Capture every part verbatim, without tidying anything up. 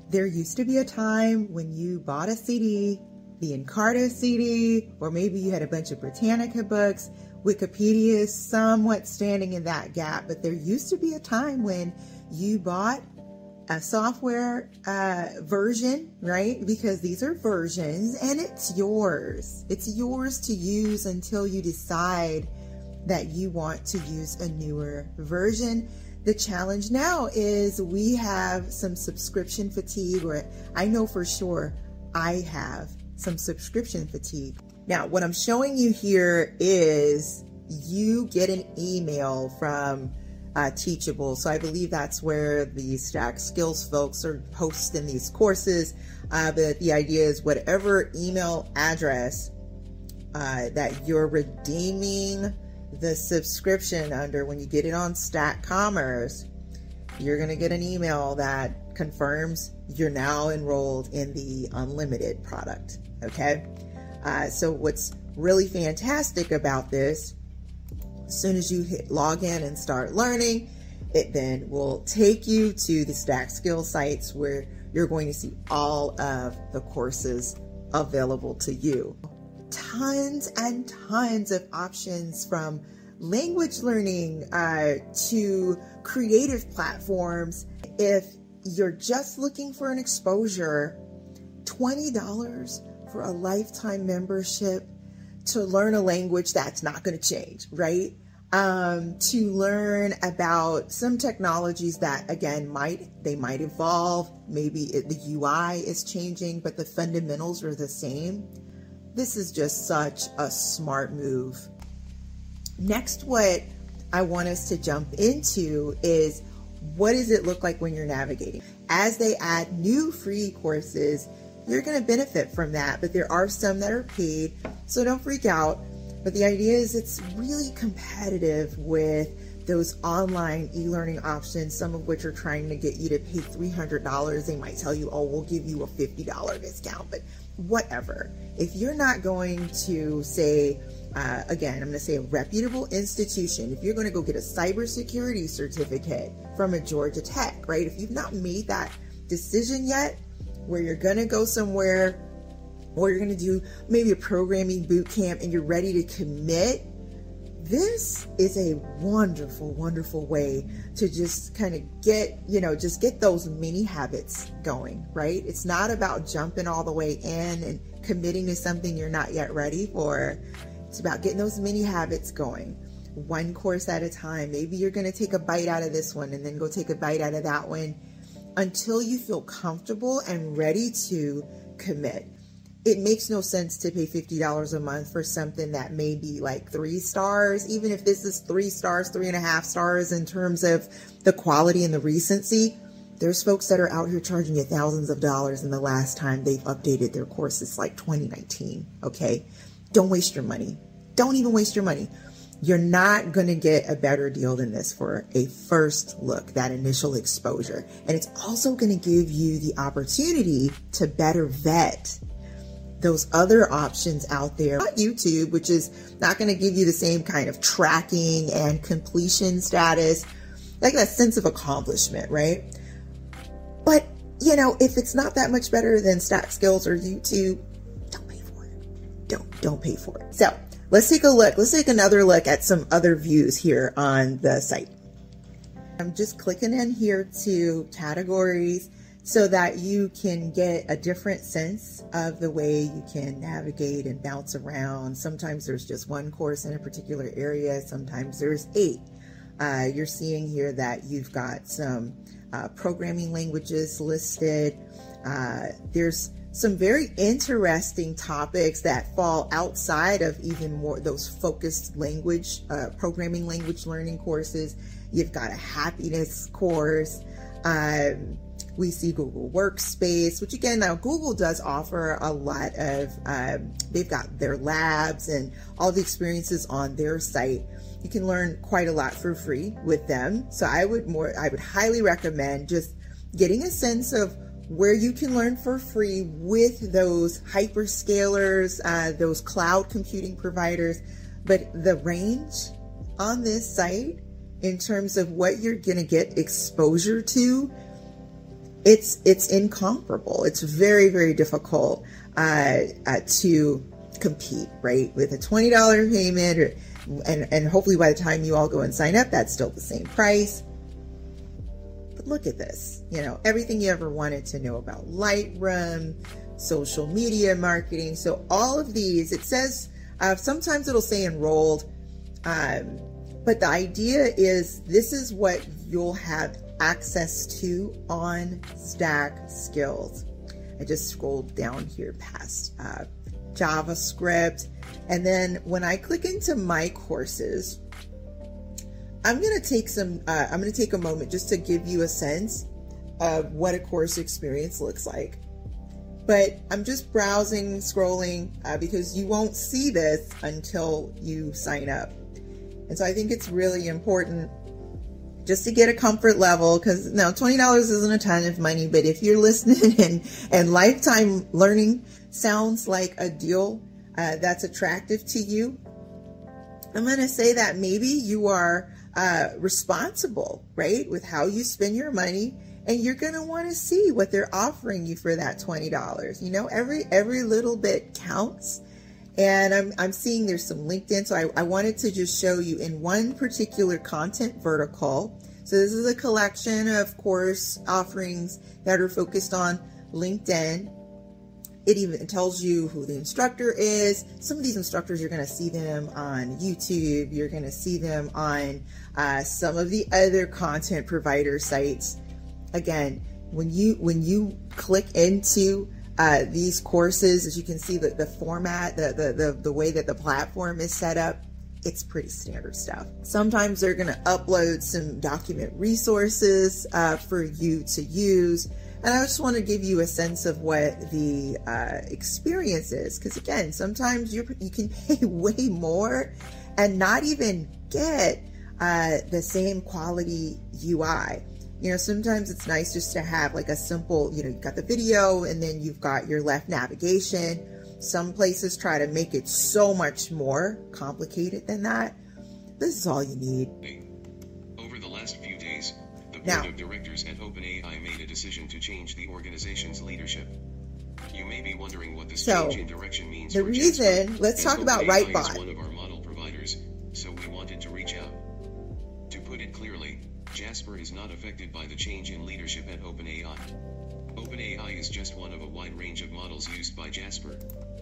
There used to be a time when you bought a C D, the Encarta C D, or maybe you had a bunch of Britannica books. Wikipedia is somewhat standing in that gap, but there used to be a time when you bought a software uh, version, right? Because these are versions and it's yours. It's yours to use until you decide that you want to use a newer version. The challenge now is we have some subscription fatigue, or I know for sure I have some subscription fatigue. Now, what I'm showing you here is you get an email from uh, Teachable. So I believe that's where the Stack Skills folks are posting these courses. Uh, but the idea is whatever email address uh, that you're redeeming the subscription under, when you get it on Stack Commerce, you're going to get an email that confirms you're now enrolled in the unlimited product. Okay. Uh, so what's really fantastic about this, as soon as you hit log in and start learning, it then will take you to the Stack Skills sites where you're going to see all of the courses available to you. Tons and tons of options, from language learning uh, to creative platforms. If you're just looking for an exposure, twenty dollars for a lifetime membership to learn a language that's not going to change, right? Um, to learn about some technologies that, again, might they might evolve. Maybe it, the U I is changing, but the fundamentals are the same. This is just such a smart move. Next, what I want us to jump into is, what does it look like when you're navigating? As they add new free courses, you're going to benefit from that, but there are some that are paid, so don't freak out. But the idea is it's really competitive with those online e-learning options, some of which are trying to get you to pay three hundred dollars. They might tell you, oh, we'll give you a fifty dollars discount, but whatever. If you're not going to say, uh, again, I'm going to say a reputable institution, if you're going to go get a cybersecurity certificate from a Georgia Tech, right? If you've not made that decision yet, where you're going to go somewhere, or you're going to do maybe a programming boot camp and you're ready to commit, this is a wonderful, wonderful way to just kind of get, you know, just get those mini habits going, right? It's not about jumping all the way in and committing to something you're not yet ready for. It's about getting those mini habits going, one course at a time. Maybe you're going to take a bite out of this one and then go take a bite out of that one until you feel comfortable and ready to commit. It makes no sense to pay fifty dollars a month for something that may be like three stars, even if this is three stars, three and a half stars in terms of the quality and the recency. There's folks that are out here charging you thousands of dollars, and the last time they've updated their course is like twenty nineteen, okay? Don't waste your money. Don't even waste your money. You're not going to get a better deal than this for a first look, that initial exposure. And it's also going to give you the opportunity to better vet those other options out there. Not YouTube, which is not going to give you the same kind of tracking and completion status, like that sense of accomplishment, right? But, you know, if it's not that much better than Stack Skills or YouTube, don't pay for it. Don't, don't pay for it. So let's take a look. Let's take another look at some other views here on the site. I'm just clicking in here to categories so that you can get a different sense of the way you can navigate and bounce around. Sometimes there's just one course in a particular area. Sometimes there's eight. Uh, you're seeing here that you've got some uh, programming languages listed. Uh, there's some very interesting topics that fall outside of even more those focused language, uh, programming language learning courses. You've got a happiness course. Um, we see Google Workspace, which again, now Google does offer a lot of, um, they've got their labs and all the experiences on their site. You can learn quite a lot for free with them. So I would more, I would highly recommend just getting a sense of where you can learn for free with those hyperscalers, uh, those cloud computing providers. But the range on this site in terms of what you're going to get exposure to it's it's incomparable. It's very, very difficult uh, uh, to compete, right? With a twenty dollars payment, or, and, and hopefully by the time you all go and sign up, that's still the same price. But look at this, you know, everything you ever wanted to know about Lightroom, social media marketing. So all of these, it says, uh, sometimes it'll say enrolled, um, but the idea is this is what you'll have access to on Stack Skills. I just scrolled down here past uh, JavaScript, and then when I click into my courses, I'm going to take some, uh, I'm going to take a moment just to give you a sense of what a course experience looks like. But I'm just browsing, scrolling, uh, because you won't see this until you sign up. And so I think it's really important just to get a comfort level, because now twenty dollars isn't a ton of money, but if you're listening and, and lifetime learning sounds like a deal uh, that's attractive to you, I'm going to say that maybe you are uh, responsible, right, with how you spend your money, and you're going to want to see what they're offering you for that twenty dollars. You know, every every little bit counts. And I'm, I'm seeing there's some LinkedIn. So I, I wanted to just show you in one particular content vertical. So this is a collection of course offerings that are focused on LinkedIn. It even tells you who the instructor is. Some of these instructors, you're going to see them on YouTube. You're going to see them on uh, some of the other content provider sites. Again, when you when you click into Uh, these courses, as you can see, the, the format, the, the, the, the way that the platform is set up, it's pretty standard stuff. Sometimes they're going to upload some document resources uh, for you to use. And I just want to give you a sense of what the uh, experience is. Because again, sometimes you you can pay way more and not even get uh, the same quality U I. You know, sometimes it's nice just to have like a simple, you know, you've got the video and then you've got your left navigation. Some places try to make it so much more complicated than that. This is all you need. Over the last few days, the board Now, of directors at OpenAI made a decision to change the organization's leadership. You may be wondering what this So, change in direction means the for reason, Jasper, let's as talk about OpenAI Writebot. is one of our model providers, so we wanted to reach out. To put it clearly, Jasper is not affected by the change in leadership at OpenAI. OpenAI is just one of a wide range of models used by Jasper.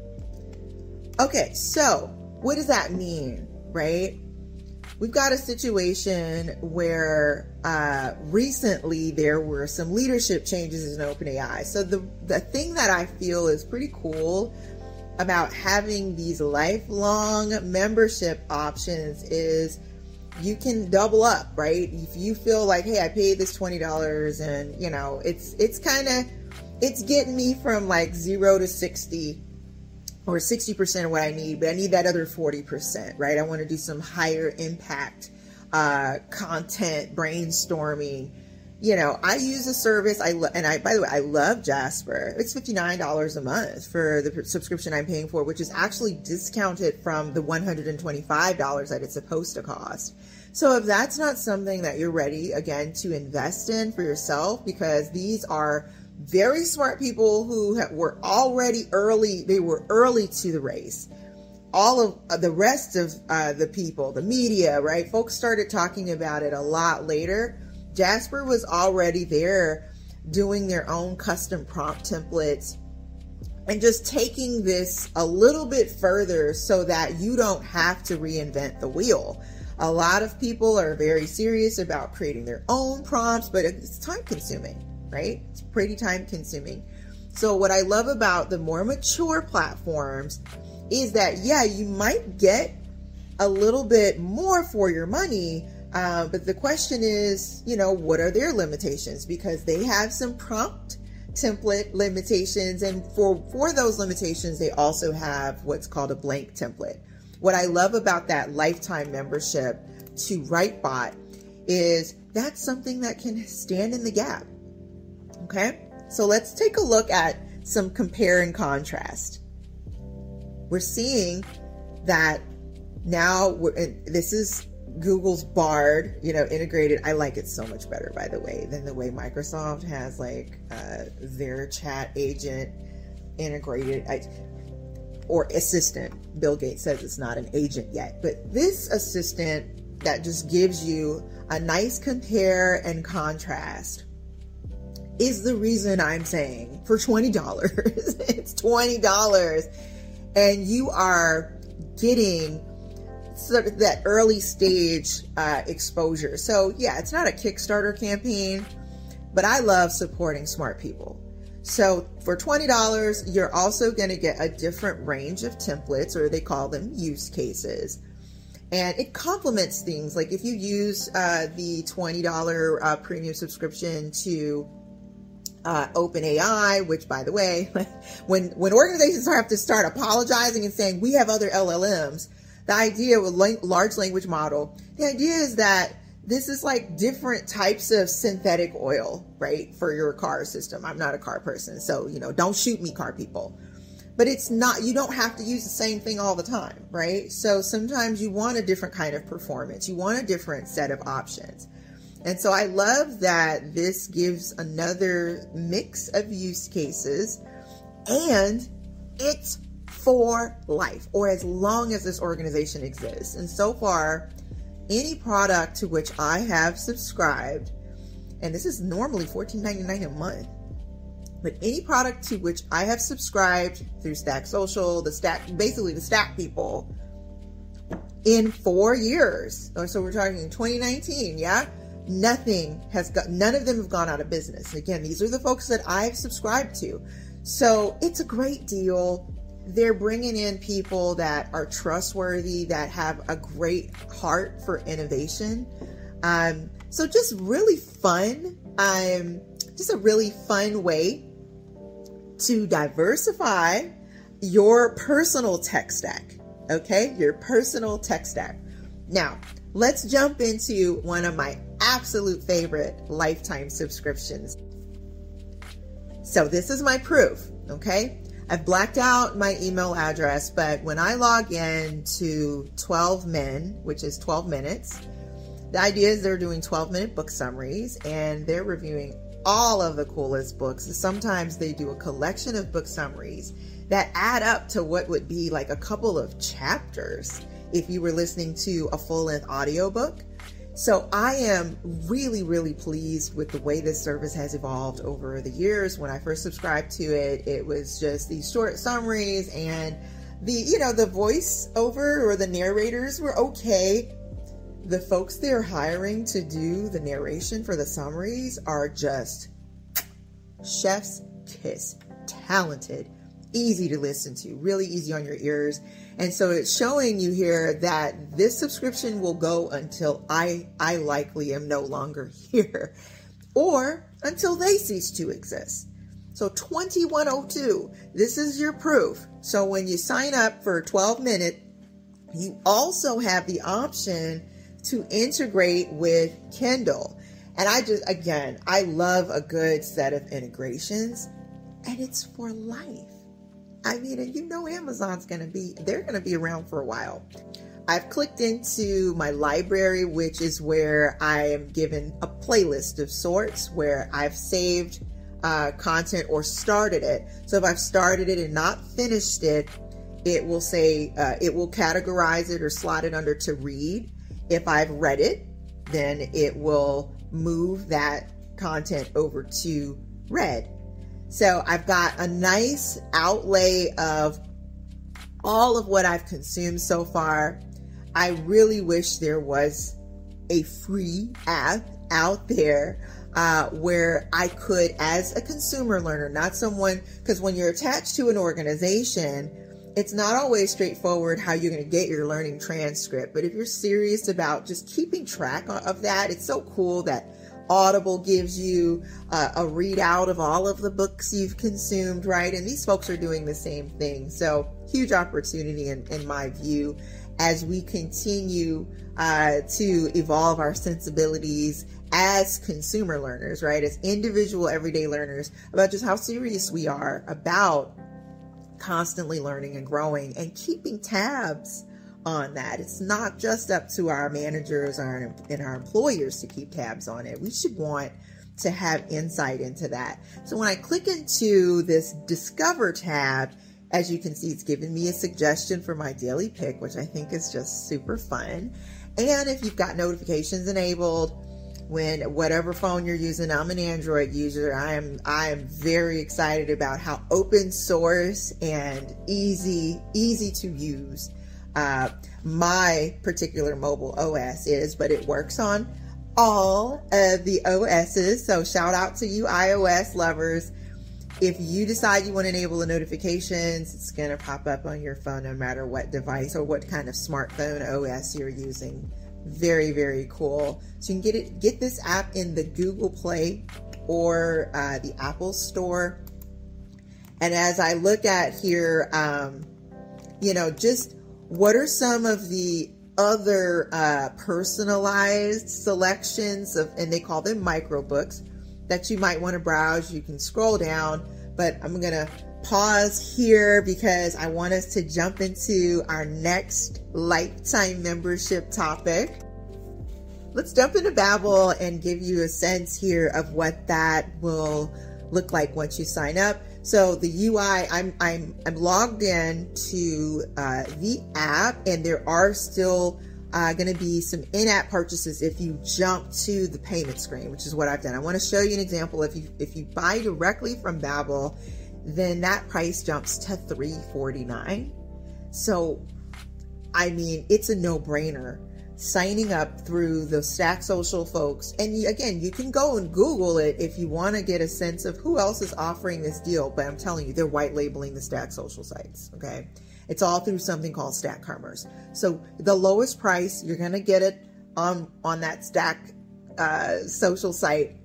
Okay, so what does that mean, right? We've got a situation where uh, recently there were some leadership changes in OpenAI. So the, the thing that I feel is pretty cool about having these lifelong membership options is you can double up, right? If you feel like, hey, I paid this twenty dollars and, you know, it's it's kind of, it's getting me from like zero to sixty or sixty percent of what I need, but I need that other forty percent, right? I want to do some higher impact uh, content, brainstorming. You know, I use a service, I lo- and I, by the way, I love Jasper. It's fifty-nine dollars a month for the subscription I'm paying for, which is actually discounted from the one hundred twenty-five dollars that it's supposed to cost. So if that's not something that you're ready, again, to invest in for yourself, because these are very smart people who have, were already early, they were early to the race. All of uh, the rest of uh, the people, the media, right? Folks started talking about it a lot later. Jasper was already there doing their own custom prompt templates and just taking this a little bit further so that you don't have to reinvent the wheel. A lot of people are very serious about creating their own prompts, but it's time consuming, right? It's pretty time consuming. So what I love about the more mature platforms is that, yeah, you might get a little bit more for your money. Uh, but the question is, you know, what are their limitations? Because they have some prompt template limitations. And for, for those limitations, they also have what's called a blank template. What I love about that lifetime membership to Writebot is that's something that can stand in the gap. Okay, so let's take a look at some compare and contrast. We're seeing that now we're, and this is Google's Bard, you know, integrated. I like it so much better, by the way, than the way Microsoft has like uh, their chat agent integrated. I, or assistant. Bill Gates says it's not an agent yet, but this assistant that just gives you a nice compare and contrast is the reason I'm saying for twenty dollars, it's twenty dollars, and you are getting sort of that early stage uh, exposure. So yeah, it's not a Kickstarter campaign, but I love supporting smart people. So for twenty dollars, you're also going to get a different range of templates, or they call them use cases. And it complements things like if you use uh, the twenty dollars uh, premium subscription to uh, OpenAI, which by the way, when, when organizations have to start apologizing and saying, we have other L L Ms, the idea with large language model, the idea is that this is like different types of synthetic oil, right? For your car system. I'm not a car person, so, you know, don't shoot me, car people. But it's not, you don't have to use the same thing all the time, right? So sometimes you want a different kind of performance. You want a different set of options. And so I love that this gives another mix of use cases, and it's for life, or as long as this organization exists. And so far, any product to which I have subscribed, and this is normally fourteen ninety-nine a month, but any product to which I have subscribed through Stack Social, the Stack, basically the Stack people, in four years, so we're talking twenty nineteen, yeah, nothing has got, none of them have gone out of business. Again, these are the folks that I've subscribed to. So it's a great deal. They're bringing in people that are trustworthy, that have a great heart for innovation. Um, so just really fun, um, just a really fun way to diversify your personal tech stack. Okay, your personal tech stack. Now, let's jump into one of my absolute favorite lifetime subscriptions. So this is my proof, okay? I've blacked out my email address, but when I log in to twelve min, which is twelve minutes, the idea is they're doing twelve minute book summaries, and they're reviewing all of the coolest books. Sometimes they do a collection of book summaries that add up to what would be like a couple of chapters if you were listening to a full-length audiobook. So I am really, really pleased with the way this service has evolved over the years. When I first subscribed to it, it was just these short summaries, and the, you know, the voiceover or the narrators were okay. The folks they're hiring to do the narration for the summaries are just chef's kiss, talented, easy to listen to, really easy on your ears. And so it's showing you here that this subscription will go until I, I likely am no longer here, or until they cease to exist. So twenty-one oh two, this is your proof. So when you sign up for twelve minute, you also have the option to integrate with Kindle. And I just, again, I love a good set of integrations, and it's for life. I mean, and you know Amazon's going to be, they're going to be around for a while. I've clicked into my library, which is where I am given a playlist of sorts where I've saved uh, content or started it. So if I've started it and not finished it, it will say, uh, it will categorize it or slot it under to read. If I've read it, then it will move that content over to read. So I've got a nice outlay of all of what I've consumed so far. I really wish there was a free app out there uh, where I could, as a consumer learner, not someone, because when you're attached to an organization, it's not always straightforward how you're going to get your learning transcript. But if you're serious about just keeping track of that, it's so cool that Audible gives you uh, a readout of all of the books you've consumed, right? And these folks are doing the same thing. So huge opportunity in, in my view, as we continue uh, to evolve our sensibilities as consumer learners, right? As individual everyday learners, about just how serious we are about constantly learning and growing and keeping tabs on that. It's not just up to our managers our, and our employers to keep tabs on it. We should want to have insight into that. So when I click into this Discover tab, as you can see, it's giving me a suggestion for my daily pick, which I think is just super fun. And if you've got notifications enabled, when whatever phone you're using, I'm an Android user. I am I am very excited about how open source and easy easy to use uh, my particular mobile O S is, but it works on all of the O S's. So shout out to you iOS lovers. If you decide you want to enable the notifications, it's going to pop up on your phone no matter what device or what kind of smartphone O S you're using. Very, very cool. So you can get it, get this app in the Google Play or uh, the Apple Store. And as I look at here, um, you know, just what are some of the other uh, personalized selections of, and they call them microbooks, that you might want to browse. You can scroll down, but I'm going to pause here because I want us to jump into our next lifetime membership topic. Let's jump into Babbel and give you a sense here of what that will look like once you sign up. So the U I, I'm I'm I'm logged in to uh, the app, and there are still uh, going to be some in-app purchases if you jump to the payment screen, which is what I've done. I want to show you an example. If you if you buy directly from Babbel, then that price jumps to three forty-nine. So, I mean, it's a no-brainer signing up through the Stack Social folks. And you, again, you can go and Google it if you want to get a sense of who else is offering this deal. But I'm telling you, they're white labeling the Stack Social sites. Okay, it's all through something called Stack Commerce. So the lowest price, you're going to get it on on that Stack uh, Social site.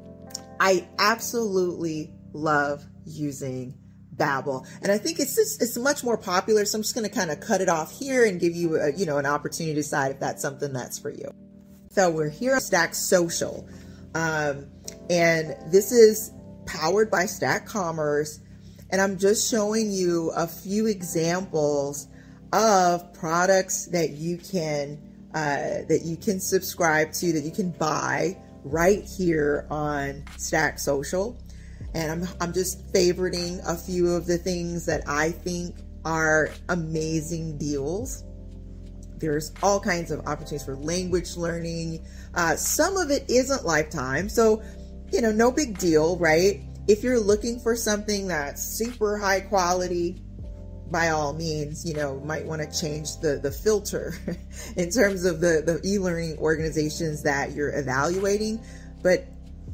I absolutely love using Babbel, and I think it's just, it's much more popular. So I'm just going to kind of cut it off here and give you a, you know, an opportunity to decide if that's something that's for you. So we're here on Stack Social, um, and this is powered by Stack Commerce, and I'm just showing you a few examples of products that you can uh, that you can subscribe to, that you can buy right here on Stack Social. And I'm, I'm just favoriting a few of the things that I think are amazing deals. There's all kinds of opportunities for language learning. Uh, some of it isn't lifetime, so, you know, no big deal, right? If you're looking for something that's super high quality, by all means, you know, might want to change the, the filter in terms of the, the e-learning organizations that you're evaluating. But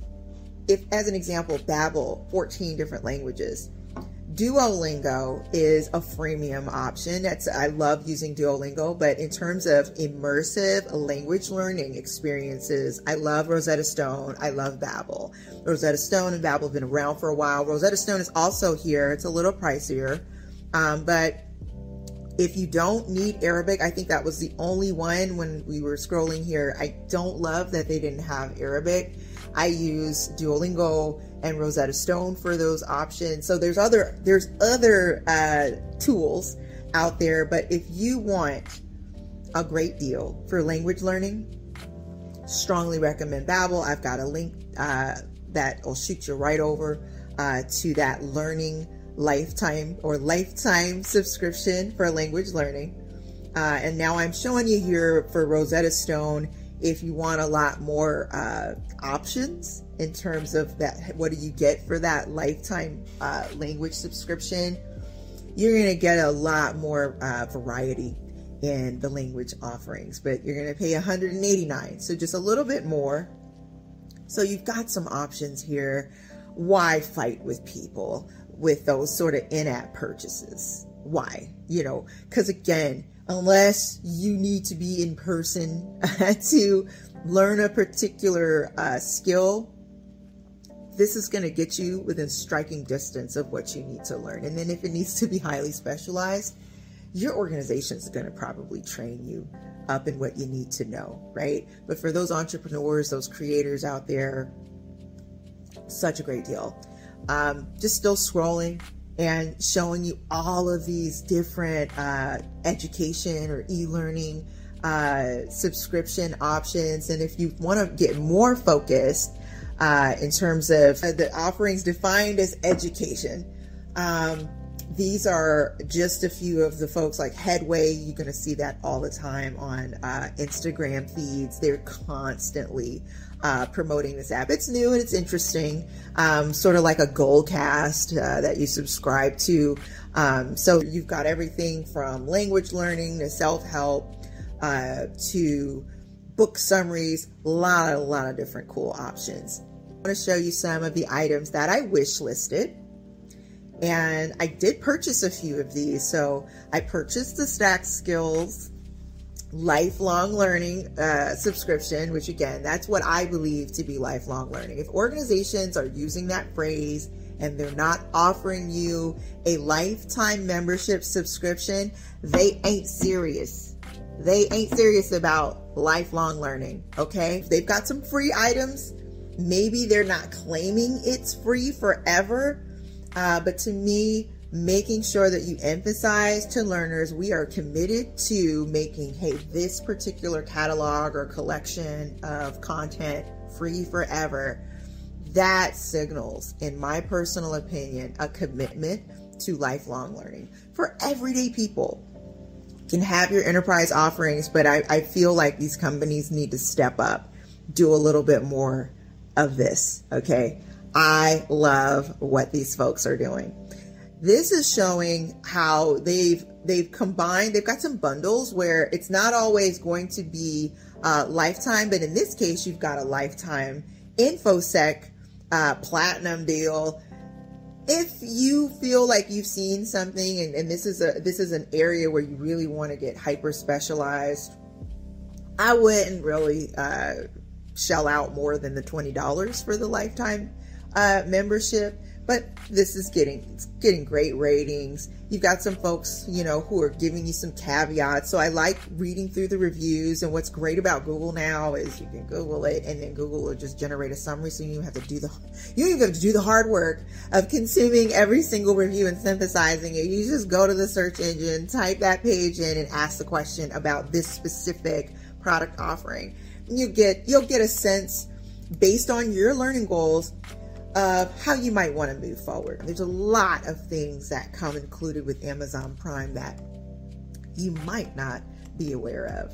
if, as an example, Babbel, fourteen different languages. Duolingo is a freemium option. That's, I love using Duolingo, but in terms of immersive language learning experiences, I love Rosetta Stone. I love Babbel. Rosetta Stone and Babbel have been around for a while. Rosetta Stone is also here. It's a little pricier, um, but if you don't need Arabic, I think that was the only one when we were scrolling here. I don't love that they didn't have Arabic. I use Duolingo and Rosetta Stone for those options. So there's other there's other uh, tools out there, but if you want a great deal for language learning, strongly recommend Babbel. I've got a link uh, that will shoot you right over uh, to that learning lifetime or lifetime subscription for language learning. Uh, and now I'm showing you here for Rosetta Stone, if you want a lot more uh, options in terms of that, what do you get for that lifetime uh, language subscription, you're going to get a lot more uh, variety in the language offerings, but you're going to pay one hundred eighty-nine dollars, so just a little bit more. So you've got some options here. Why fight with people with those sort of in-app purchases? Why? You know, because again, unless you need to be in person to learn a particular uh, skill, this is going to get you within striking distance of what you need to learn. And then if it needs to be highly specialized, your organization is going to probably train you up in what you need to know, right? But for those entrepreneurs, those creators out there, such a great deal. Um, just still scrolling. and showing you all of these different uh, education or e-learning uh, subscription options. And if you want to get more focused uh, in terms of the offerings defined as education, um, these are just a few of the folks like Headway. You're going to see that all the time on uh, Instagram feeds. They're constantly uh, promoting this app. It's new and it's interesting, um, sort of like a Goalcast uh, that you subscribe to. Um, so you've got everything from language learning to self-help uh, to book summaries, a lot, a lot of different cool options. I want to show you some of the items that I wish listed. And I did purchase a few of these. So I purchased the Stack Skills lifelong learning uh, subscription, which again, that's what I believe to be lifelong learning. If organizations are using that phrase and they're not offering you a lifetime membership subscription, they ain't serious. They ain't serious about lifelong learning, okay? They've got some free items. Maybe they're not claiming it's free forever. Uh, but to me, making sure that you emphasize to learners, we are committed to making, hey, this particular catalog or collection of content free forever. That signals, in my personal opinion, a commitment to lifelong learning. For everyday people, you can have your enterprise offerings, but I, I feel like these companies need to step up, do a little bit more of this, okay? I love what these folks are doing. This is showing how they've they've combined, they've got some bundles where it's not always going to be uh, lifetime, but in this case, you've got a lifetime InfoSec uh, platinum deal. If you feel like you've seen something, and, and this is a this is an area where you really want to get hyper specialized, I wouldn't really uh, shell out more than the twenty dollars for the lifetime Uh, membership, but this is getting it's getting great ratings. You've got some folks, you know, who are giving you some caveats. So I like reading through the reviews. And what's great about Google now is you can Google it, and then Google will just generate a summary, so you don't even have to do the you don't even have to do the hard work of consuming every single review and synthesizing it. You just go to the search engine, type that page in, and ask the question about this specific product offering. You get you'll get a sense based on your learning goals of how you might want to move forward. There's a lot of things that come included with Amazon Prime that you might not be aware of.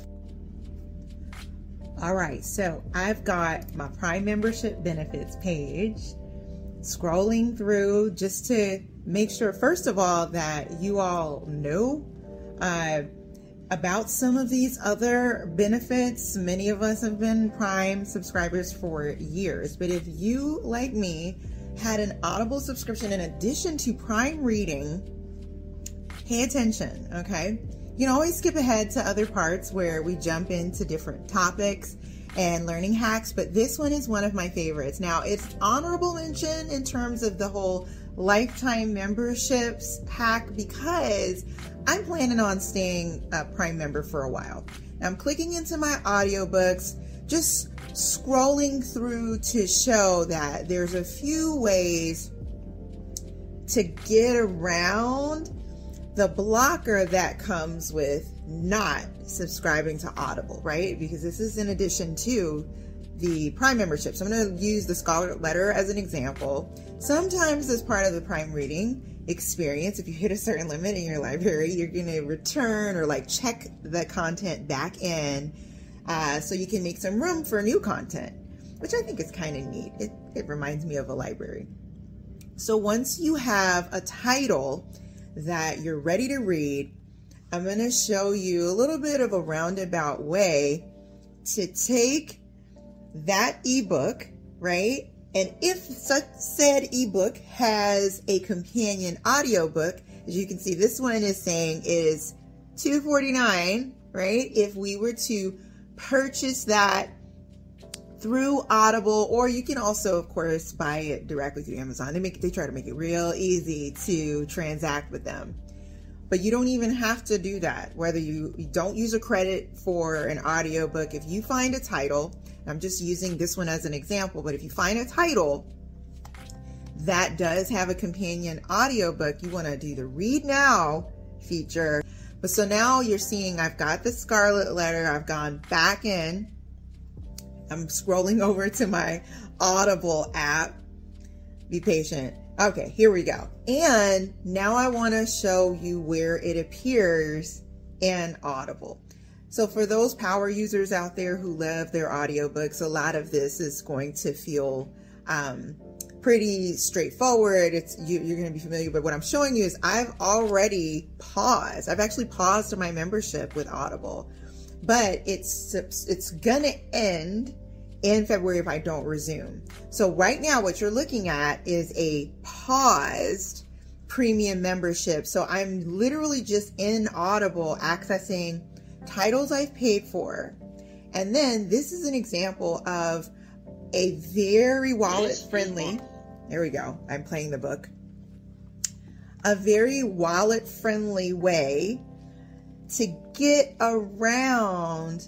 All right, so I've got my Prime membership benefits page, scrolling through just to make sure, first of all, that you all know uh, about some of these other benefits. Many of us have been Prime subscribers for years, but if you, like me, had an Audible subscription in addition to Prime Reading, pay attention, okay? You can always skip ahead to other parts where we jump into different topics and learning hacks, but this one is one of my favorites. Now, it's honorable mention in terms of the whole lifetime memberships hack because I'm planning on staying a Prime member for a while. Now, I'm clicking into my audiobooks, just scrolling through to show that there's a few ways to get around the blocker that comes with not subscribing to Audible, right? Because this is in addition to the Prime membership. So I'm going to use the Scarlet Letter as an example. Sometimes as part of the Prime reading experience, if you hit a certain limit in your library, you're going to return or like check the content back in uh, so you can make some room for new content, which I think is kind of neat. It, it reminds me of a library. So once you have a title that you're ready to read, I'm going to show you a little bit of a roundabout way to take that ebook, right? And if such said ebook has a companion audiobook, as you can see, this one is saying is two dollars and forty-nine cents, right? If we were to purchase that through Audible, or you can also, of course, buy it directly through Amazon. They make they try to make it real easy to transact with them. But you don't even have to do that. Whether you, you don't use a credit for an audiobook, if you find a title, I'm just using this one as an example, but if you find a title that does have a companion audiobook, you want to do the read now feature. But so now you're seeing I've got the Scarlet Letter. I've gone back in. I'm scrolling over to my Audible app. Be patient. Okay, here we go. And now I want to show you where it appears in Audible. So for those power users out there who love their audiobooks, a lot of this is going to feel um, pretty straightforward. It's you, you're going to be familiar, but what I'm showing you is I've already paused. I've actually paused my membership with Audible, but it's it's gonna end in February if I don't resume. So right now what you're looking at is a paused premium membership. So I'm literally just in Audible accessing titles I've paid for. And then this is an example of a very wallet friendly, there we go, I'm playing the book, a very wallet friendly way to get around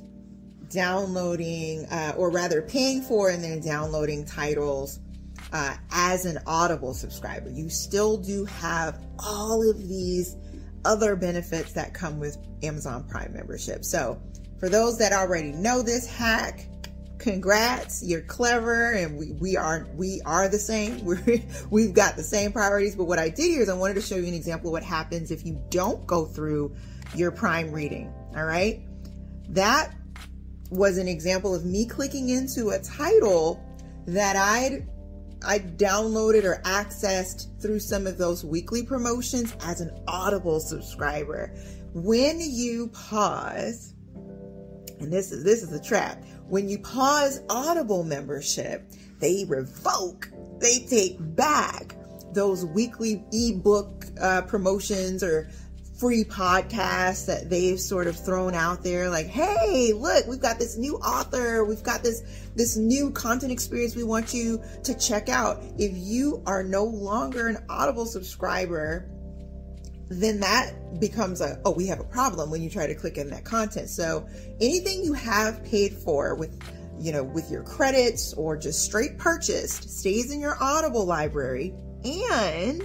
downloading uh, or rather paying for and then downloading titles uh, as an Audible subscriber. You still do have all of these other benefits that come with Amazon Prime membership. So for those that already know this hack, congrats, you're clever, and we, we are we are the same. We're, we've got the same priorities. But what I did here is I wanted to show you an example of what happens if you don't go through your Prime reading. All right, that was an example of me clicking into a title that I'd I downloaded or accessed through some of those weekly promotions as an Audible subscriber. When you pause, and this is this is the trap. When you pause Audible membership, they revoke, they take back those weekly ebook uh, promotions or free podcasts that they've sort of thrown out there. Like, hey, look, we've got this new author, we've got this this new content experience we want you to check out. If you are no longer an Audible subscriber, then that becomes a, oh, we have a problem when you try to click in that content. So anything you have paid for with, you know, with your credits or just straight purchased stays in your Audible library. And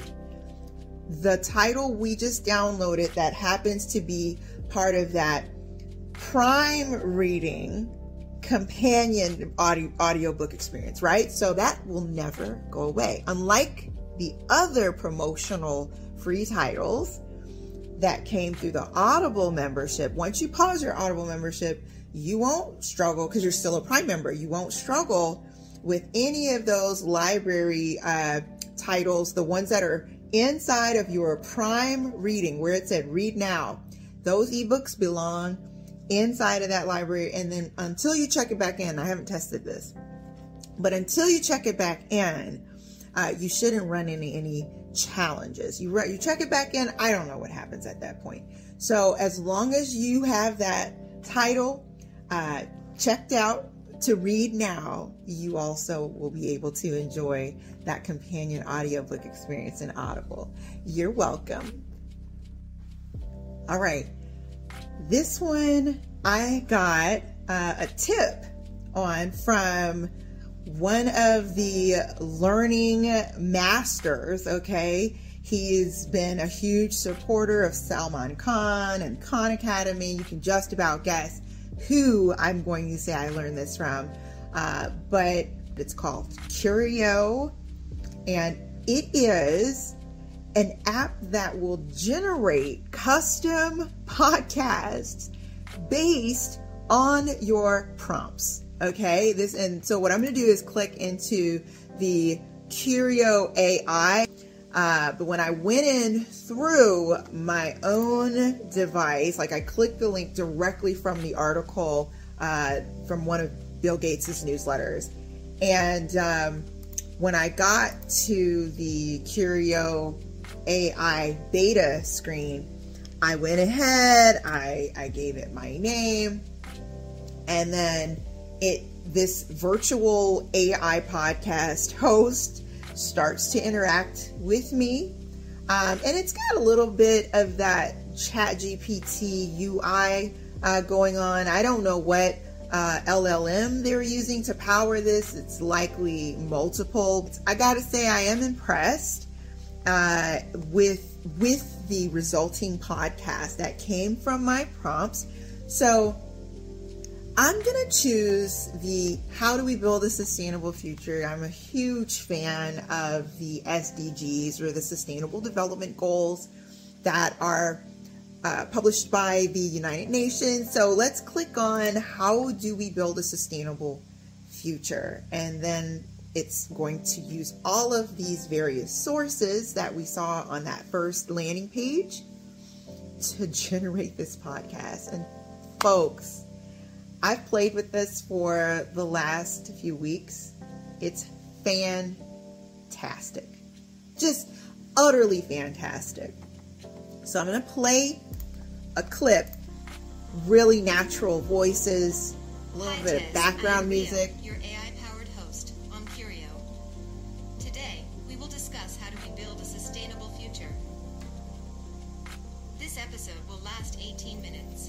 the title we just downloaded that happens to be part of that Prime reading companion audio audiobook experience, right? So that will never go away. Unlike the other promotional free titles that came through the Audible membership, once you pause your Audible membership, you won't struggle because you're still a Prime member. You won't struggle with any of those library uh, titles, the ones that are inside of your Prime reading where it said read now. Those ebooks belong inside of that library. And then until you check it back in, I haven't tested this, but until you check it back in, uh, you shouldn't run into any challenges. You you check it back in, I don't know what happens at that point. So as long as you have that title uh, checked out to read now, you also will be able to enjoy that companion audiobook experience in Audible. You're welcome. All right, this one I got uh, a tip on from one of the learning masters, okay? He's been a huge supporter of Salman Khan and Khan Academy. You can just about guess who I'm going to say I learned this from. Uh, but it's called Curio, and it is an app that will generate custom podcasts based on your prompts. Okay, this and so what I'm going to do is click into the Curio A I. Uh, but when I went in through my own device, like I clicked the link directly from the article uh, from one of Bill Gates's newsletters, and um, when I got to the Curio A I beta screen, I went ahead, I I gave it my name, and then it this virtual A I podcast host starts to interact with me, um, and it's got a little bit of that Chat G P T U I uh, going on. I don't know what uh, L L M they're using to power this. It's likely multiple. I gotta say, I am impressed uh, with with the resulting podcast that came from my prompts. So I'm going to choose the How Do We Build a Sustainable Future? I'm a huge fan of the S D Gs, or the Sustainable Development Goals, that are uh, published by the United Nations. So let's click on How Do We Build a Sustainable Future? And then it's going to use all of these various sources that we saw on that first landing page to generate this podcast. And folks, I've played with this for the last few weeks. It's fantastic. Just utterly fantastic. So I'm going to play a clip, really natural voices, a little Hi, bit Tess. of background I'm music. Rio, your A I-powered host on Curio. Today, we will discuss how do we build a sustainable future. This episode will last eighteen minutes.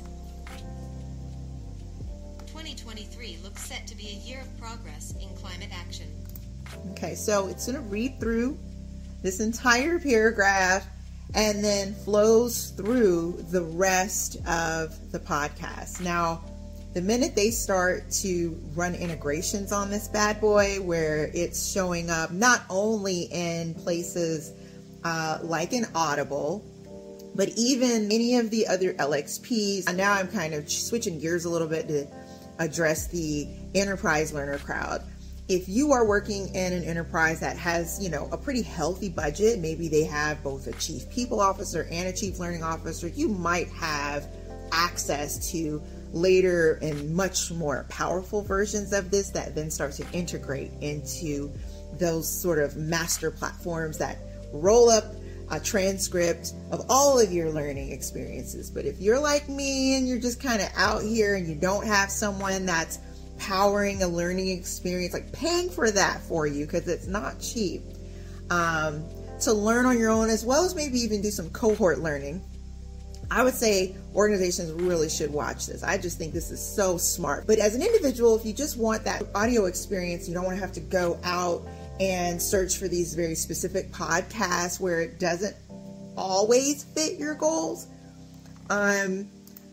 twenty twenty-three looks set to be a year of progress in climate action. Okay, so it's going to read through this entire paragraph and then flows through the rest of the podcast. Now, the minute they start to run integrations on this bad boy, where it's showing up not only in places uh, like an Audible, but even any of the other L X Ps. And now I'm kind of switching gears a little bit to address the enterprise learner crowd. If you are working in an enterprise that has, you know, a pretty healthy budget, maybe they have both a chief people officer and a chief learning officer, you might have access to later and much more powerful versions of this that then start to integrate into those sort of master platforms that roll up a transcript of all of your learning experiences. But if you're like me and you're just kind of out here and you don't have someone that's powering a learning experience, like paying for that for you, because it's not cheap, um, to learn on your own, as well as maybe even do some cohort learning, I would say organizations really should watch this. I just think this is so smart. But as an individual, if you just want that audio experience, you don't want to have to go out and search for these very specific podcasts where it doesn't always fit your goals. Um,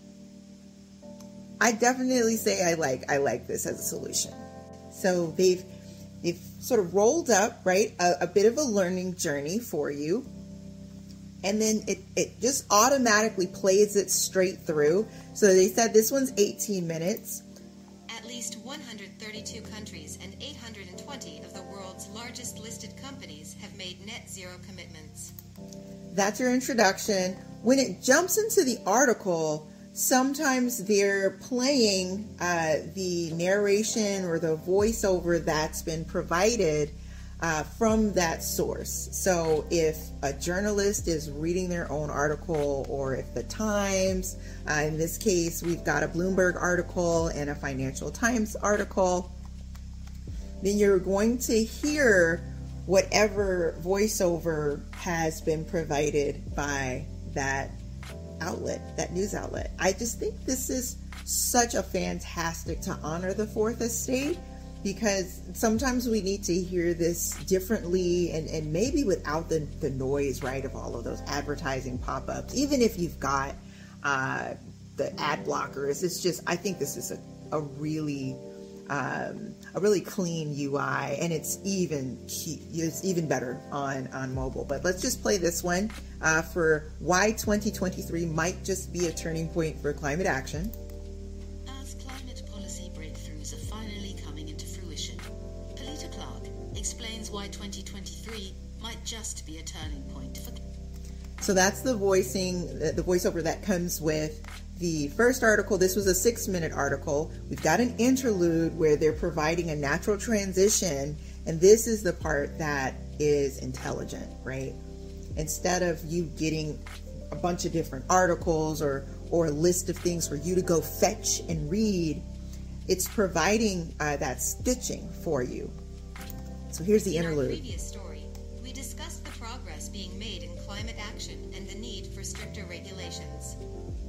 I definitely say I like I like this as a solution. So they've they've sort of rolled up, right, a, a bit of a learning journey for you. And then it, it just automatically plays it straight through. So they said this one's eighteen minutes. At least one hundred thirty-two countries and eight hundred twenty of the world's largest listed companies have made net zero commitments. That's your introduction. When it jumps into the article, sometimes they're playing uh, the narration or the voiceover that's been provided uh, from that source. So if a journalist is reading their own article, or if the Times, uh, in this case, we've got a Bloomberg article and a Financial Times article, then you're going to hear whatever voiceover has been provided by that outlet, that news outlet. I just think this is such a fantastic to honor the fourth estate, because sometimes we need to hear this differently and, and maybe without the, the noise, right, of all of those advertising pop-ups. Even if you've got uh, the ad blockers, it's just, I think this is a, a really um, a really clean U I, and it's even it's even better on, on mobile. But let's just play this one uh, for why twenty twenty-three might just be a turning point for climate action. As climate policy breakthroughs are finally coming into fruition, Polita Clark explains why twenty twenty-three might just be a turning point for... So that's the voicing, the voiceover that comes with the first article. This was a six minute article. We've got an interlude where they're providing a natural transition. And this is the part that is intelligent, right? Instead of you getting a bunch of different articles or, or a list of things for you to go fetch and read, it's providing uh, that stitching for you. So here's the In interlude. our previous story, we discussed the progress being made in climate action and the need for stricter regulations.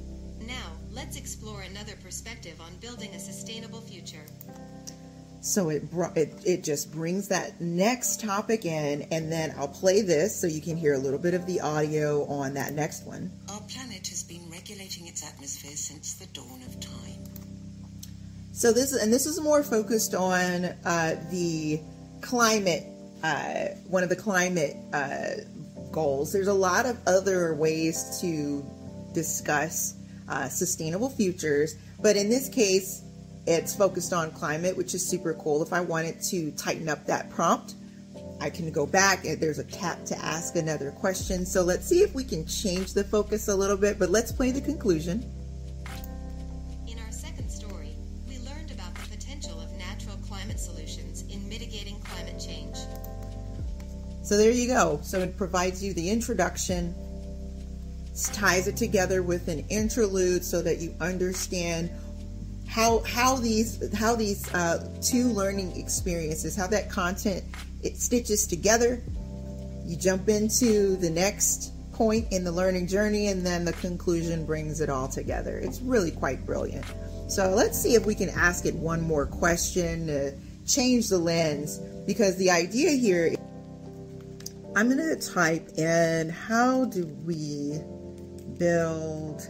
Now, let's explore another perspective on building a sustainable future. So it, br- it it just brings that next topic in, and then I'll play this so you can hear a little bit of the audio on that next one. Our planet has been regulating its atmosphere since the dawn of time. So this, and this is more focused on uh, the climate, uh, one of the climate uh, goals. There's a lot of other ways to discuss uh, sustainable futures, but in this case, it's focused on climate, which is super cool. If I wanted to tighten up that prompt, I can go back and there's a tap to ask another question. So let's see if we can change the focus a little bit, but let's play the conclusion. In our second story, we learned about the potential of natural climate solutions in mitigating climate change. So there you go. So it provides you the introduction, ties it together with an interlude so that you understand how how these how these uh, two learning experiences, how that content, it stitches together. You jump into the next point in the learning journey, and then the conclusion brings it all together. It's really quite brilliant. So let's see if we can ask it one more question to change the lens, because the idea here, I'm going to type in, how do we build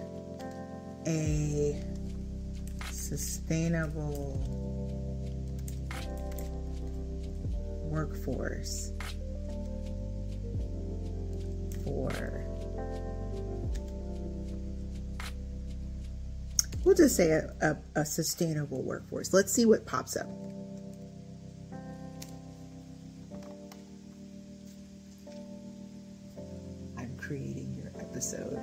a sustainable workforce for, we'll just say a, a, a sustainable workforce. Let's see what pops up. I'm creating your episode.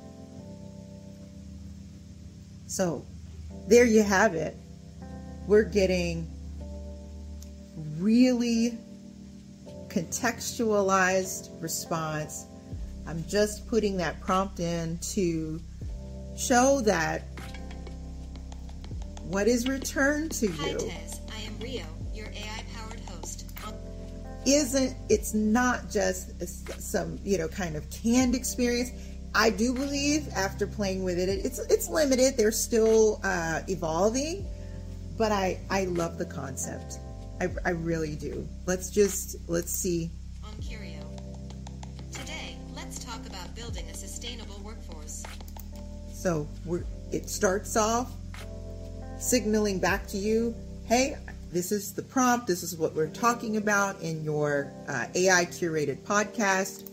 So there you have it. We're getting really contextualized response. I'm just putting that prompt in to show that what is returned to Hi you Tez, I am Rio, your A I-powered host. isn't, it's not just some, you know, kind of canned experience. I do believe after playing with it, it's it's limited. They're still uh, evolving, but I, I love the concept. I, I really do. Let's just, let's see. On Curio. Today, let's talk about building a sustainable workforce. So we're, it starts off signaling back to you, hey, this is the prompt. This is what we're talking about in your uh, A I curated podcast.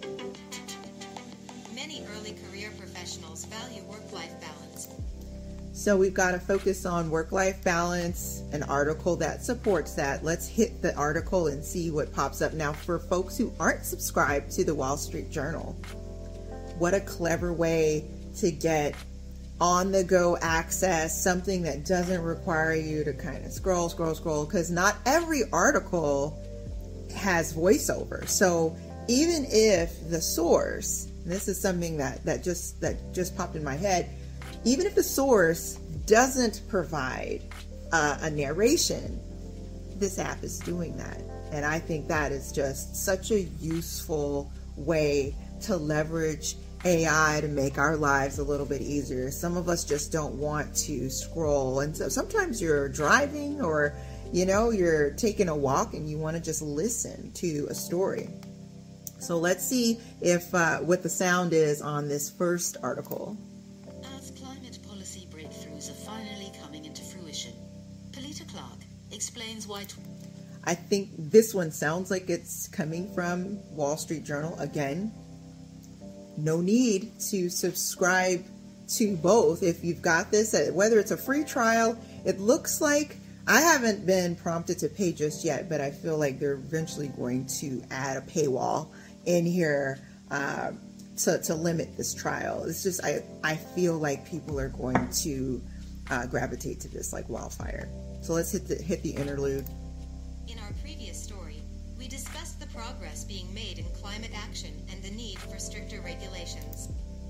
Many early career professionals value work-life balance. So we've got to focus on work-life balance, an article that supports that. Let's hit the article and see what pops up. Now, for folks who aren't subscribed to the Wall Street Journal, what a clever way to get on-the-go access, something that doesn't require you to kind of scroll, scroll, scroll, because not every article has voiceover. So even if the source, and this is something that, that just that just popped in my head, even if the source doesn't provide uh, a narration, this app is doing that. And I think that is just such a useful way to leverage A I to make our lives a little bit easier. Some of us just don't want to scroll. And so sometimes you're driving, or, you know, you're taking a walk and you want to just listen to a story. So let's see if uh, what the sound is on this first article. As climate policy breakthroughs are finally coming into fruition, Polita Clark explains why... Tw- I think this one sounds like it's coming from Wall Street Journal. Again, no need to subscribe to both if you've got this, whether it's a free trial. It looks like, I haven't been prompted to pay just yet, but I feel like they're eventually going to add a paywall in here uh, to, to limit this trial. It's just, I, I feel like people are going to uh, gravitate to this like wildfire. So let's hit the, hit the interlude. In our previous story, we discussed the progress being made in climate action and the need for stricter regulations.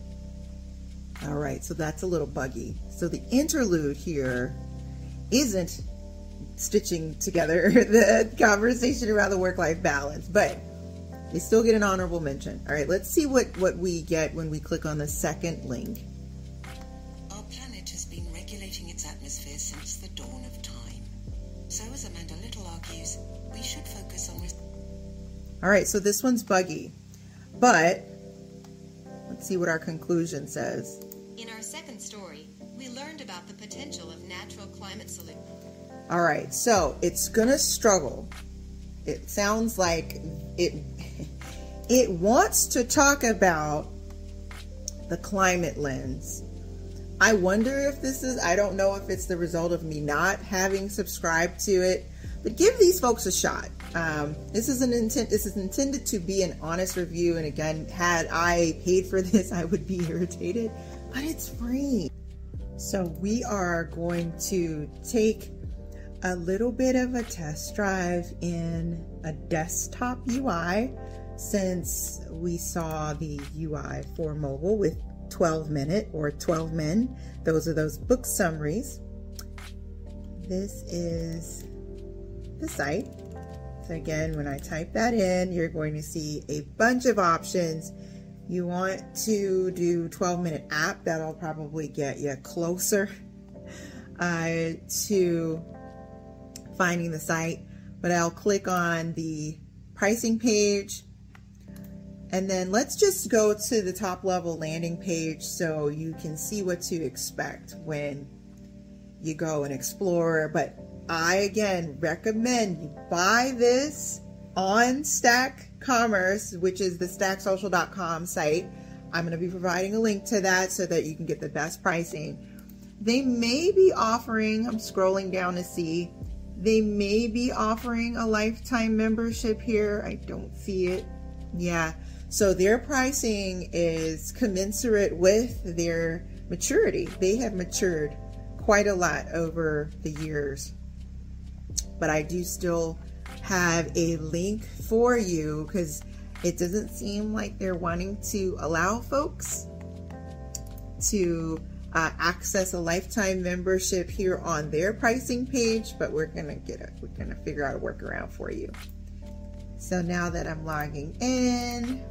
All right, so that's a little buggy. So the interlude here isn't stitching together the conversation around the work-life balance, but they still get an honorable mention. All right, let's see what, what we get when we click on the second link. All right, so this one's buggy, but let's see what our conclusion says. In our second story, we learned about the potential of natural climate solutions. All right, so it's gonna struggle. It sounds like it it wants to talk about the climate lens. I wonder if this is, I don't know if it's the result of me not having subscribed to it, but give these folks a shot. Um, this is an intent. This is intended to be an honest review. And again, had I paid for this, I would be irritated, but it's free. So we are going to take a little bit of a test drive in a desktop U I, since we saw the U I for mobile with twelve minute or twelve men. Those are those book summaries. This is the site. So again, when I type that in, you're going to see a bunch of options. You want to do twelve minute app, that'll probably get you closer uh, to finding the site, but I'll click on the pricing page. And then let's just go to the top level landing page so you can see what to expect when you go and explore. But I, again, recommend you buy this on Stack Commerce, which is the stack social dot com site. I'm going to be providing a link to that so that you can get the best pricing. They may be offering, I'm scrolling down to see, they may be offering a lifetime membership here. I don't see it. Yeah. So their pricing is commensurate with their maturity. They have matured quite a lot over the years. But I do still have a link for you because it doesn't seem like they're wanting to allow folks to uh, access a lifetime membership here on their pricing page, but we're gonna get it. We're gonna figure out a workaround for you. So now that I'm logging in,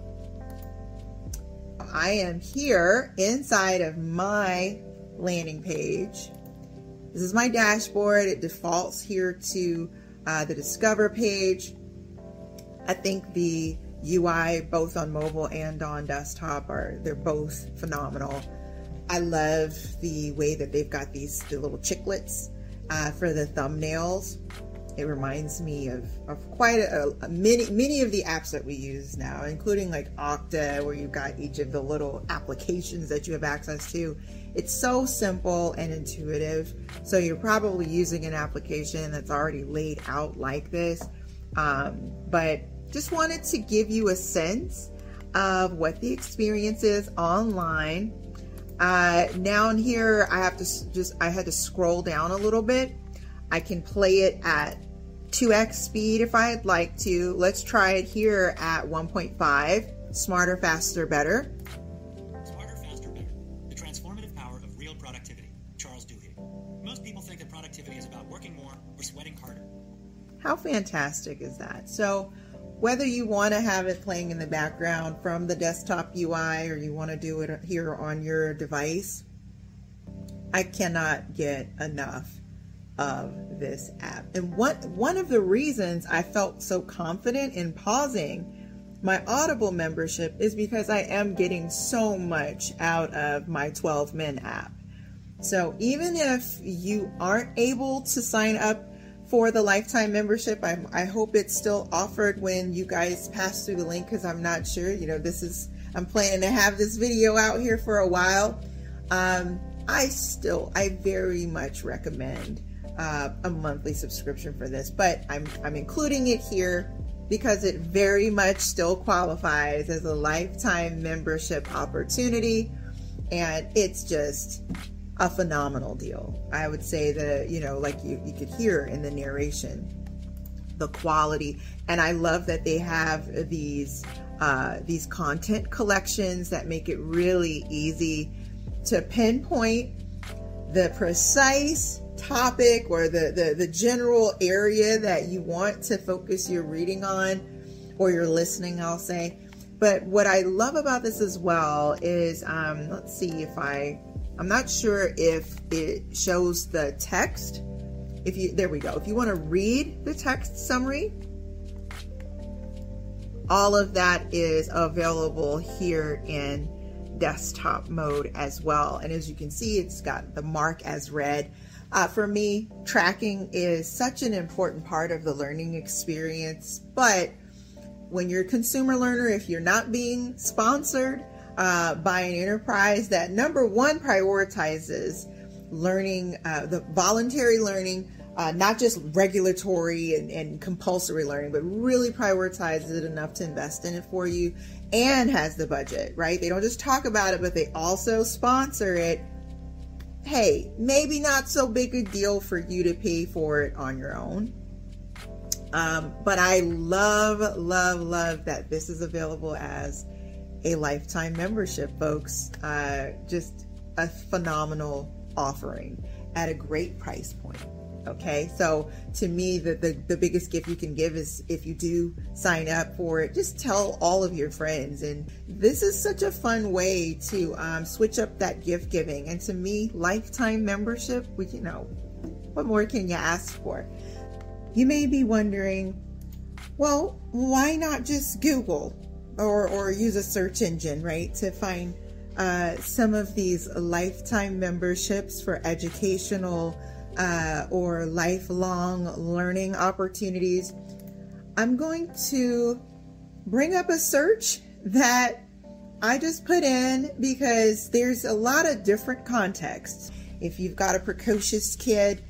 I am here inside of my landing page. This is my dashboard. It defaults here to uh, the Discover page. I think the U I both on mobile and on desktop are, they're both phenomenal. I love the way that they've got these the little chiclets uh, for the thumbnails. It reminds me of, of quite a, a many many of the apps that we use now, including like Okta, where you've got each of the little applications that you have access to. It's so simple and intuitive. So you're probably using an application that's already laid out like this. Um, but just wanted to give you a sense of what the experience is online. Uh, down here, I have to just, I had to scroll down a little bit. I can play it at two X speed if I'd like to. Let's try it here at one point five. Smarter, faster, better. Smarter, faster, better. The transformative power of real productivity. Charles Duhigg. Most people think that productivity is about working more or sweating harder. How fantastic is that? So whether you want to have it playing in the background from the desktop U I or you want to do it here on your device, I cannot get enough of this app. And what one of the reasons I felt so confident in pausing my Audible membership is because I am getting so much out of my twelve men app. So even if you aren't able to sign up for the lifetime membership, I, I hope it's still offered when you guys pass through the link, because I'm not sure, you know, this is, I'm planning to have this video out here for a while. Um, I still, I very much recommend uh, a monthly subscription for this, but I'm, I'm including it here because it very much still qualifies as a lifetime membership opportunity. And it's just a phenomenal deal. I would say that, you know, like you, you could hear in the narration, the quality. And I love that they have these, uh, these content collections that make it really easy to pinpoint the precise topic or the, the, the general area that you want to focus your reading on, or your listening, I'll say. But what I love about this as well is, um, let's see if I, I'm not sure if it shows the text. If you, there we go. If you want to read the text summary, all of that is available here in desktop mode as well. And as you can see, it's got the mark as read. Uh, for me, tracking is such an important part of the learning experience, but when you're a consumer learner, if you're not being sponsored uh, by an enterprise that, number one, prioritizes learning, uh, the voluntary learning, uh, not just regulatory and, and compulsory learning, but really prioritizes it enough to invest in it for you, and has the budget, right? They don't just talk about it, but they also sponsor it. Hey, maybe not so big a deal for you to pay for it on your own. Um, but I love, love, love that this is available as a lifetime membership, folks. Uh, just a phenomenal offering at a great price point. Okay, so to me, the, the, the biggest gift you can give is if you do sign up for it, just tell all of your friends. And this is such a fun way to um, switch up that gift giving. And to me, lifetime membership, which, you know, what more can you ask for? You may be wondering, well, why not just Google or, or use a search engine, right, to find uh, some of these lifetime memberships for educational uh, or lifelong learning opportunities? I'm going to bring up a search that I just put in because there's a lot of different contexts. If you've got a precocious kid,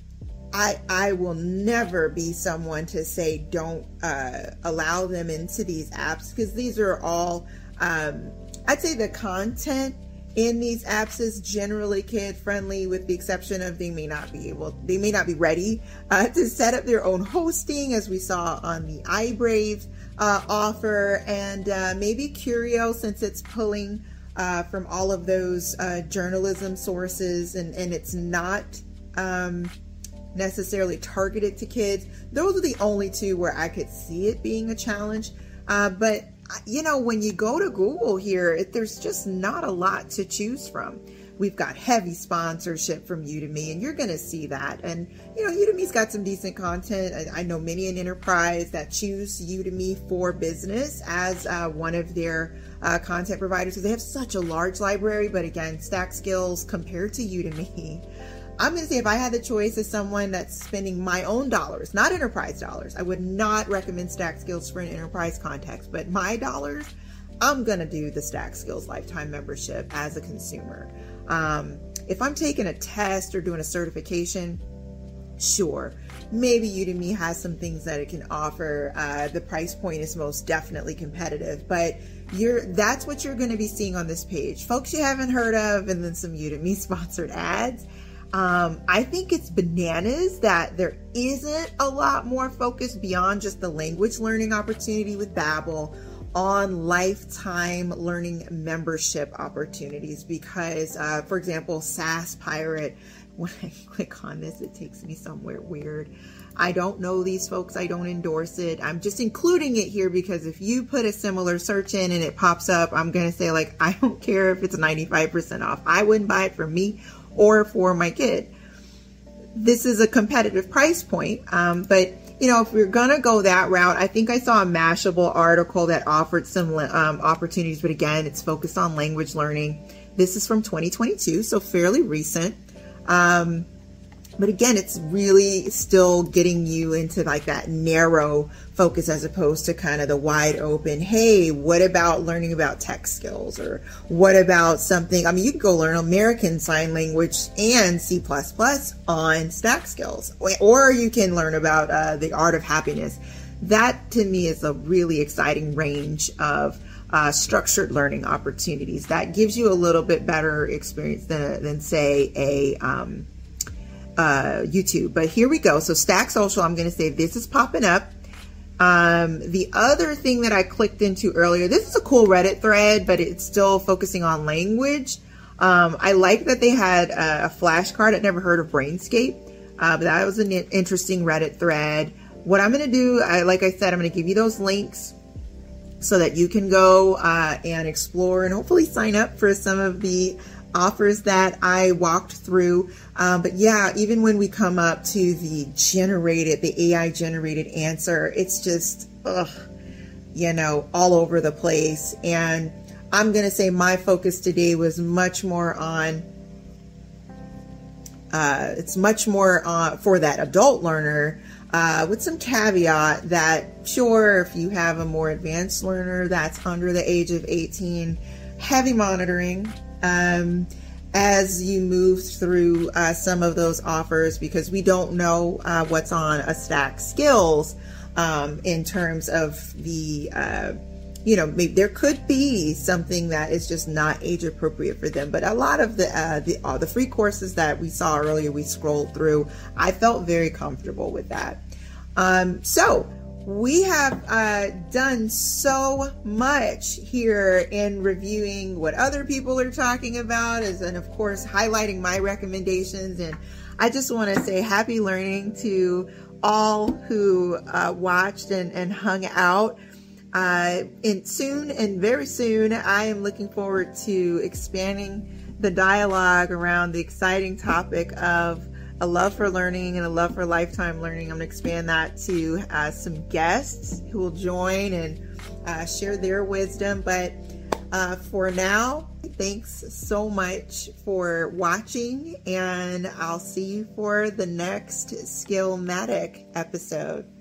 I, I will never be someone to say don't uh, allow them into these apps, because these are all, um, I'd say the content in these apps is generally kid friendly, with the exception of they may not be able, they may not be ready uh, to set up their own hosting, as we saw on the iBrave uh, offer, and uh, maybe Curio, since it's pulling uh, from all of those uh, journalism sources, and, and it's not um, necessarily targeted to kids. Those are the only two where I could see it being a challenge. Uh, but you know, when you go to Google here, it, there's just not a lot to choose from. We've got heavy sponsorship from Udemy, and you're going to see that. And, you know, Udemy's got some decent content. I, I know many an enterprise that choose Udemy for Business as uh, one of their uh, content providers, because they have such a large library. But again, StackSkills compared to Udemy, I'm going to say if I had the choice as someone that's spending my own dollars, not enterprise dollars, I would not recommend StackSkills for an enterprise context, but my dollars, I'm going to do the StackSkills lifetime membership as a consumer. Um, if I'm taking a test or doing a certification, sure, maybe Udemy has some things that it can offer. Uh, the price point is most definitely competitive, but you're that's what you're going to be seeing on this page. Folks you haven't heard of, and then some Udemy sponsored ads. Um, I think it's bananas that there isn't a lot more focus beyond just the language learning opportunity with Babbel on lifetime learning membership opportunities, because, uh, for example, SaaS Pirate, when I click on this, it takes me somewhere weird. I don't know these folks. I don't endorse it. I'm just including it here because if you put a similar search in and it pops up, I'm going to say, like, I don't care if it's ninety-five percent off. I wouldn't buy it for me or for my kid. This is a competitive price point. Um, but, you know, if we're going to go that route, I think I saw a Mashable article that offered some um, opportunities, but again, it's focused on language learning. This is from twenty twenty-two, so fairly recent. Um, but again, it's really still getting you into like that narrow focus as opposed to kind of the wide open, hey, what about learning about tech skills? Or what about something, I mean, you can go learn American Sign Language and C plus plus on StackSkills, or you can learn about uh, the art of happiness. That to me is a really exciting range of uh, structured learning opportunities that gives you a little bit better experience than, than say a um, uh, YouTube. But here we go. So Stack Social, I'm going to say this is popping up. Um, the other thing that I clicked into earlier, this is a cool Reddit thread, but it's still focusing on language. Um, I like that they had a, a flashcard. I'd never heard of Brainscape, uh, but that was an interesting Reddit thread. What I'm going to do, I, like I said, I'm going to give you those links so that you can go uh, and explore and hopefully sign up for some of the offers that I walked through. Um, but yeah, even when we come up to the generated, the A I generated answer, it's just, ugh. you know, all over the place. And I'm going to say my focus today was much more on, uh, it's much more uh, for that adult learner, uh, with some caveat that, sure, if you have a more advanced learner that's under the age of eighteen, heavy monitoring um, as you move through uh, some of those offers, because we don't know uh, what's on a stack skills um, in terms of the, uh, you know, maybe there could be something that is just not age appropriate for them. But a lot of the uh, the, uh, the free courses that we saw earlier, we scrolled through, I felt very comfortable with that. Um, so we have uh, done so much here in reviewing what other people are talking about, as, and of course highlighting my recommendations. And I just want to say happy learning to all who uh, watched and, and hung out. Uh, and soon and very soon, I am looking forward to expanding the dialogue around the exciting topic of a love for learning and a love for lifetime learning. I'm going to expand that to uh, some guests who will join and uh, share their wisdom. But uh, for now, thanks so much for watching, and I'll see you for the next Skillmatic episode.